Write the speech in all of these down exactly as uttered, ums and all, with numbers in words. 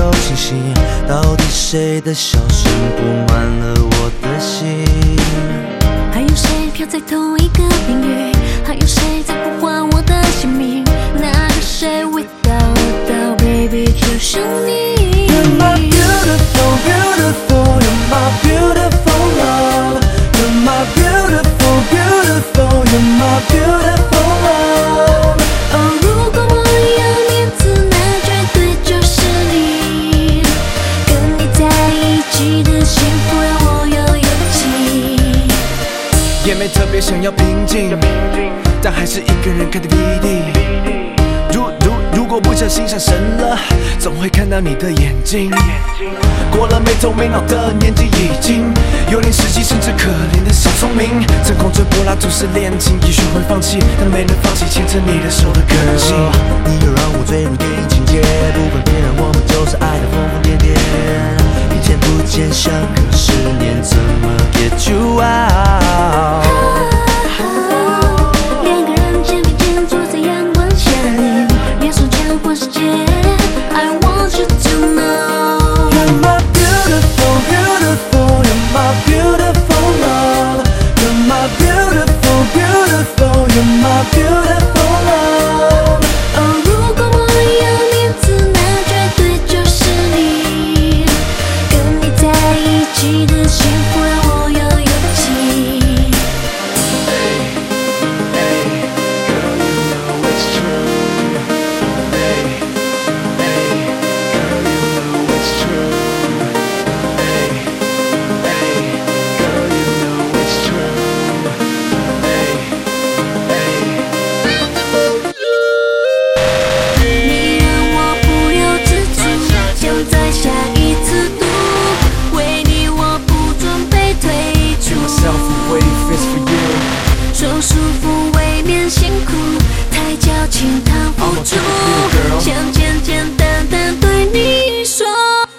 有清醒，到底谁的笑声布满了我的心？ 还有谁飘在同一个频率？还有谁在呼唤我的姓名？那个谁 without a doubt baby 就是你。 You're my beautiful, beautiful, you're my beautiful love. You're my beautiful, beautiful, you're my beautiful love. 哦，如果我有面子，那绝对就是你。跟你在一起的幸福让我有勇气。 也没特别想要平静，但还是一个人看 D V D。如如如果不小心上神了，总会看到你的眼睛。过了没头没脑的年纪，已经有点实际，甚至可怜的小聪明。真空追柏拉图式恋情，也许会放弃，但没能放弃牵着你的手的可能性。 你又让我坠入电影情节，不分别让我们就是爱的疯疯癫癫。一见不见，相隔十年，怎么 get you out？ 两个人肩并肩坐在阳光下，两手交换世界。I want you to know You're my beautiful, beautiful, you're my beautiful love. You're my beautiful, beautiful, you're my beautiful love. 哦，如果我有面子，那绝对就是你。跟你在一起的幸福让我有勇气。你让我不由自主，想在下一次赌，为你我不准备退出。说舒服未免辛苦，太矫情躺不住，想简简单单对你说。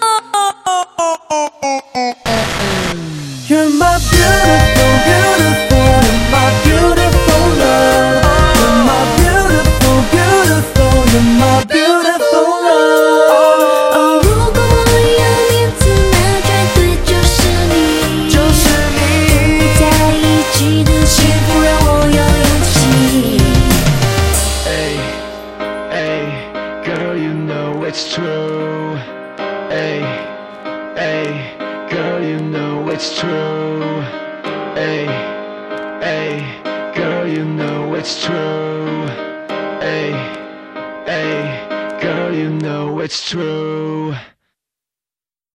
You're my beautiful, beautiful, you're my beautiful love. You're my beautiful, beautiful, you're my beautiful love. 哦，如果我有面子，那绝对就是你。 就是你， 在一起的幸福让我有勇气。 Hey, hey, girl, you know it's true. Hey, hey, girl, you know it's true. Hey, hey, girl, you know it's true. Hey, hey, girl, you know it's true.